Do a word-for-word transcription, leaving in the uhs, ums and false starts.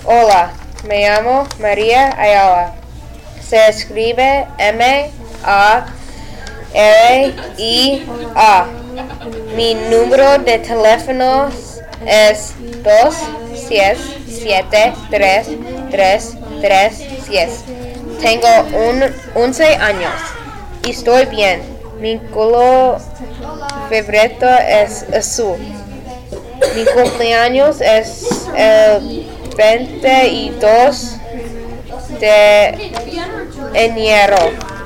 Hola, me llamo María Ayala. Se escribe M A R I A. Mi número de teléfono es dos seis siete tres tres tres seis. Tengo un, once años y estoy bien. Mi color favorito es azul. Mi cumpleaños es el veintidós de enero.